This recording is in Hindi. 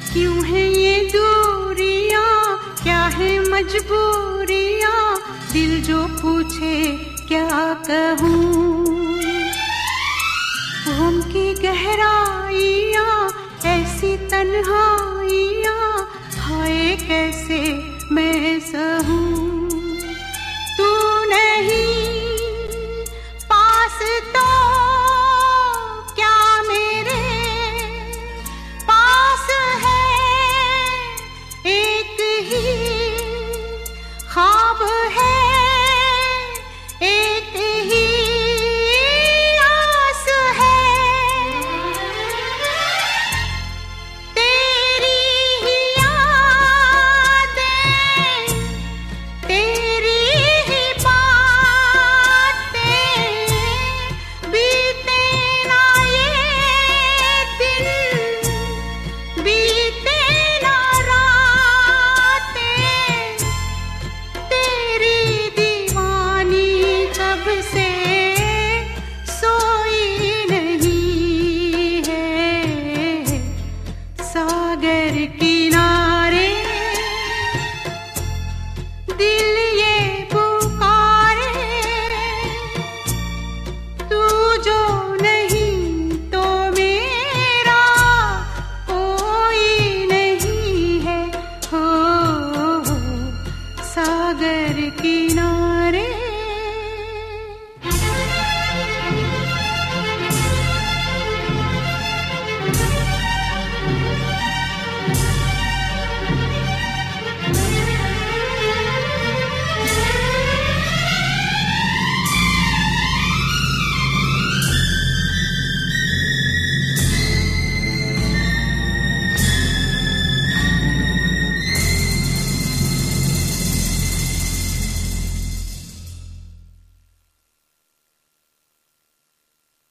क्यों है ये दूरियां, क्या है मजबूरियां, दिल जो पूछे क्या कहूँ। गम की गहराइयां, ऐसी तन्हाइयां, हाय कैसे मैं सहूँ। तू नहीं पास तो क्या मेरे पास है, एक ही ख्वाब है, एक ही आस है। तेरी ही यादें, तेरी ही बातें, बीते ना ये दिन, बीते ना रातें, तेरी दीवानी कब से सोई नहीं है। सागर किनारे